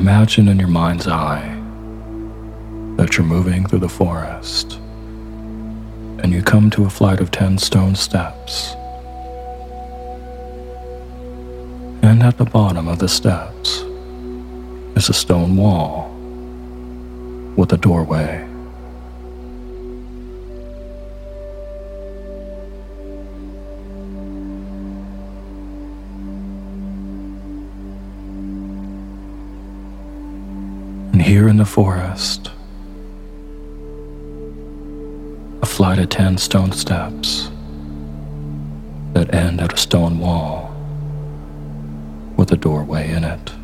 imagine in your mind's eye that you're moving through the forest and you come to a flight of 10 stone steps. And at the bottom of the steps is a stone wall with a doorway. And here in the forest, a flight of 10 stone steps that end at a stone wall with a doorway in it.